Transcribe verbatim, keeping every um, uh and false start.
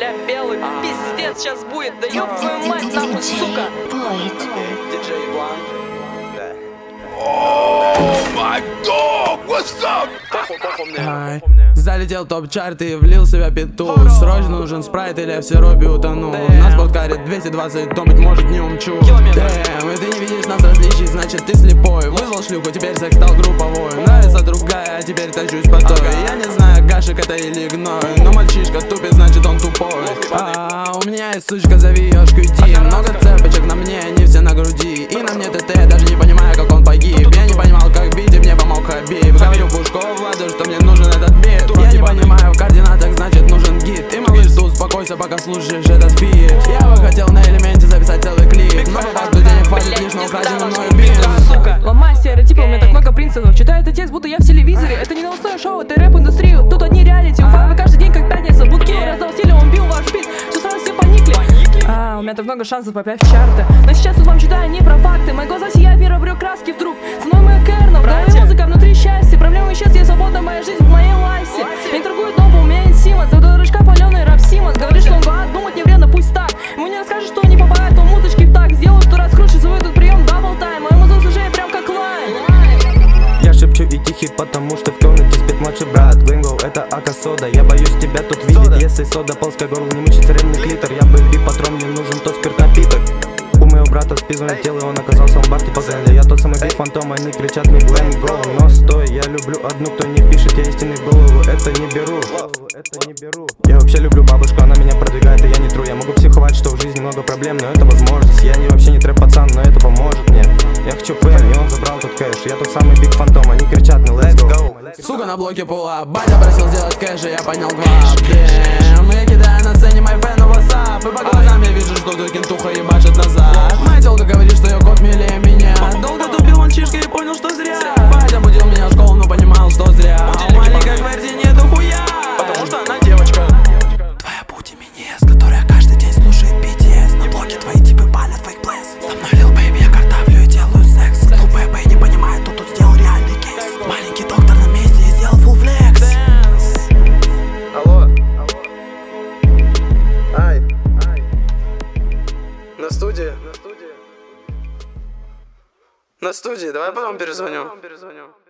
бля, белый пиздец сейчас будет. Да ёб твою мать, нахуй, сука. Диджей Блан. Oh my dog, what's up? Похуй, похуй мне, Ай, похуй мне. залетел топ-чарт и влил в себя петух. Срочно нужен спрайт, или я в сиропе утону. Нас подкарит двести двадцать, то быть может не умчу. Дэм, и ты не видишь нас различий, значит ты слепой. Вызвал шлюху, теперь секс стал групповой. Нравится другая, а теперь тащусь по той. Я не знаю, гашек это или гной, но мальчишка тупит, значит он тупой. А, у меня есть сучка, зови ее шкюти. Много цепочек на мне, они все на груди. И на мне ТТ, я даже не понимаю, как он погиб. Я не понимал, как бить, и мне помог Хабиб. Говорю Пушков Владу, что мне нужен этот бит. Я не понимаю в координатах, значит нужен гид. И малыш, ты успокойся, пока слушаешь этот фит. Я бы хотел на элементе записать целый клип, но по факту денег хватит лишь на украденный мною бит. Ломай стереотипы, у меня так много принципов. Читаю этот текст, будто я в телевизоре. Это не новостное шоу, это рэп-индустрия. Тут одни реалити, уфа, каждый день как пятница. Будки раздал стиле, он бил ваш бит. Все сразу все поникли. А, у меня так много шансов попасть в чарты. Но сейчас тут вам читаю не про факты. Мои глаза сияют, мир обрел краски вдруг. Со мной моя Керна, в голове музыка, внутри счастье. Проблемы исчез, я свободна, моя жизнь в моей власти. Я не торгую дом, у меня есть Симонс. Заводой рычка паленый Раф Симонс. Говорит, что он гад, думать не вредно, пусть так. Ему не расскажешь, что не попадает, он музычки в так. Сделаю сто раз круче, свой тут прием дабл тайм. Мой музон слушает прям как лайм. Я шепчу и тихий, потому что в комнате спит младший брат. Гвинго, это ака-сода, я боюсь тебя тут видеть. Если сода, ползкая горло, не мучит царевный клитор. Я бы патрон, мне нужен тот спирт напиток. У моего брата спизнует тело, он оказался в ломбарде по земле. Я тот самый биг фантом, они кричат мне Глэм Гоу. Но стой, я люблю одну, кто не пишет, я истинный в голову, это не беру. Это не беру. Я вообще люблю бабушку, она меня продвигает, и я не тру. Я могу психовать, что в жизни много проблем, но это возможность. Я не вообще не трэп-пацан, но это поможет мне. Я хочу фэм, и он забрал тут кэш. Я тот самый биг фантом, они кричат мне let's go. Сука на блоке пула, батя просил сделать кэш, и я понял гвап. Дэм, я кидаю на сцене мой фэн, ватсап. И по глазам я вижу, что тут кентуха ебашит назад. Моя тёлка говорит, что ее кот милее меня. Долго тупил мальчишка и понял, что зря. Батя будил меня в школу, но понимал, что зря. А у маленькой гвардии нету хуя. Потому что она девочка. Твоя пути минес, которая каждый день слушает би ти эс. На блоке твои типы палят фейк плейс. Со мной лил бэйби, я картавлю и делаю секс. Глупая бэй не понимает, кто тут сделал реальный кейс. Маленький доктор на месте и сделал фулл флекс. Алло. Ай. На студии. На студии. На студии, давай потом перезвоню.